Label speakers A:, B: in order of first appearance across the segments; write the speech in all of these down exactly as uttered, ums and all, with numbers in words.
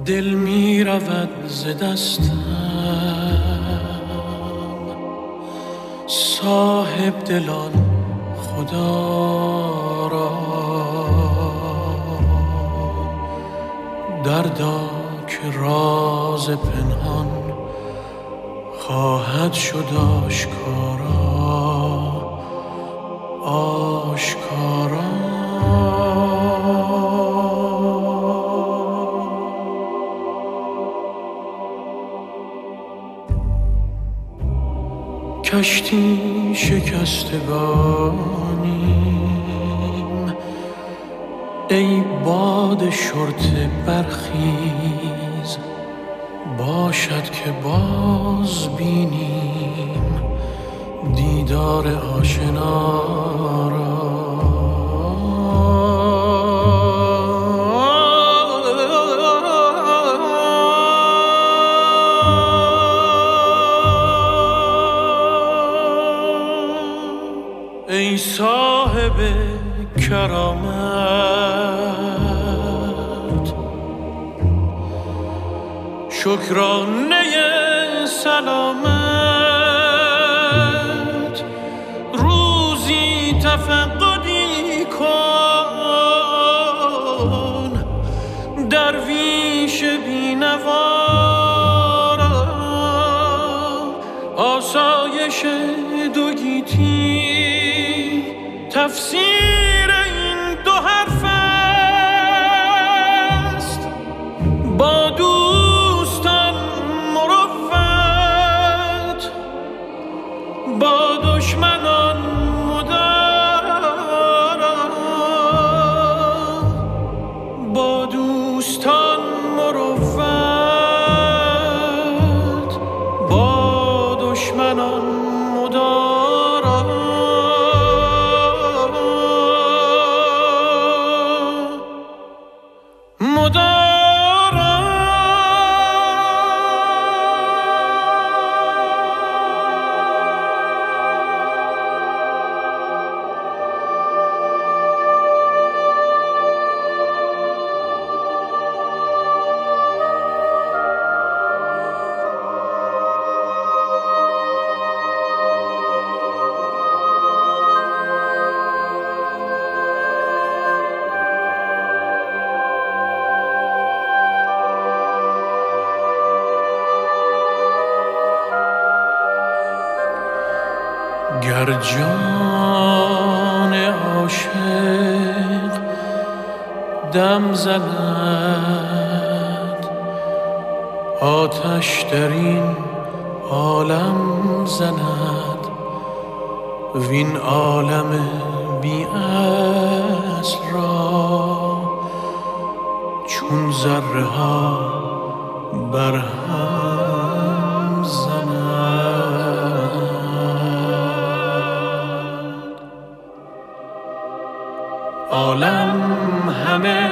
A: دل می رود ز دستم، صاحب دلان خدا را دردا که راز پنهان خواهد شد آشکارا آشکارا. کشتی شکستگانیم ای باد شرطه برخیز، باشد که باز بینیم دیدار آشنا را. ای صاحب کرامت، شکرانه سلامت، روزی تفقدی کن درویش بینوا را. آسایش دو گیتی تفسیر این دو حرف است، با دوستان مروت، با دشمنان مدارا. با دوستان مروت، با دشمنان مدارا. گر جان عاشق دم زند، آتش در این عالم زند، وین عالم بی اصل را چون ذره ها بر هم زند. عالم همه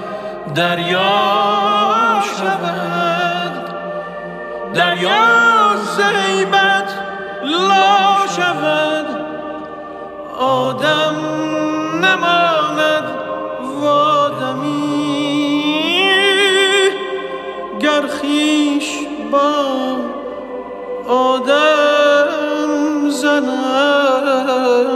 A: دریا شود، دریا ز هیبت لا شود. آدم نماند و آدمی گر خویش با آدم زند.